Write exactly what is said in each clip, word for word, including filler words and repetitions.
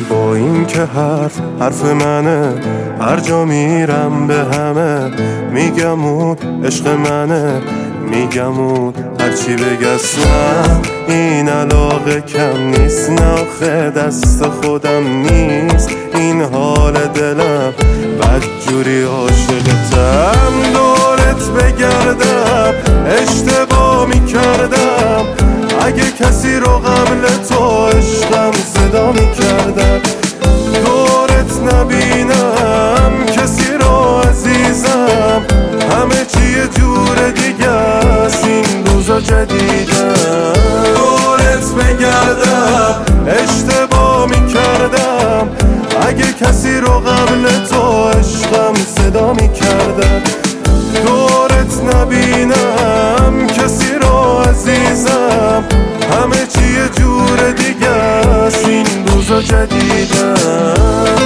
با این که حرف حرف منه، هر جا میرم به همه میگم اون عشق منه، میگم اون هرچی بگسم این علاقه کم نیست، نه آخه دست خودم نیست این حال دلم، بدجوری عاشقتم دورت بگردم اشتباه میکردم، اگه کسی رو قبل تو عشقم صدا میکردم، دورت نبینم کسی رو عزیزم، همه چی یه جور دیگه است این روزا جدیدم، دورت بگردم اشتباه میکردم، اگه کسی رو قبل تو عشقم صدا میکردم، دورت نبینم کسی رو عزیزم، همه چی یه جور دیگه است این روزا جدیدم.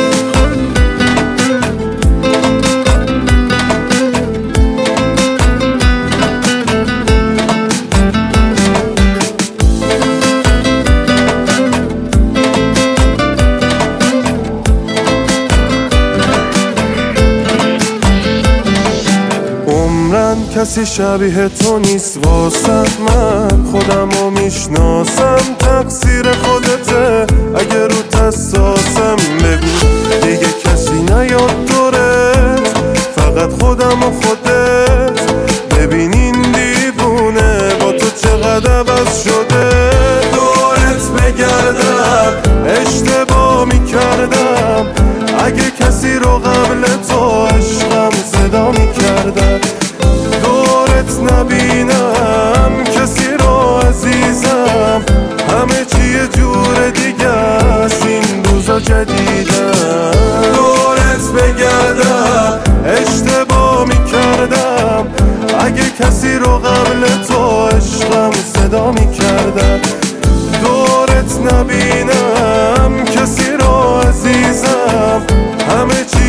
کسی شبیه تو نیست واسه من، خودم رو میشناسم تقصیر خودته، اگه رو تساسم بگو دیگه کسی نیاد دورت، فقط خودم و خودت، ببینین دیوونه با تو چقدر عوض شده، دورت بگردم اشتباه میکردم، اگه کسی رو قبل تو عشقم صدا میکردم، دورت نبینم کسی رو عزیزم، همه چی یه جور دیگه است این روزا جدیدم، دورت بگردم اشتباه میکردم، اگه کسی رو قبل تو عشقم صدا میکردم، دورت نبینم کسی رو عزیزم، همه چی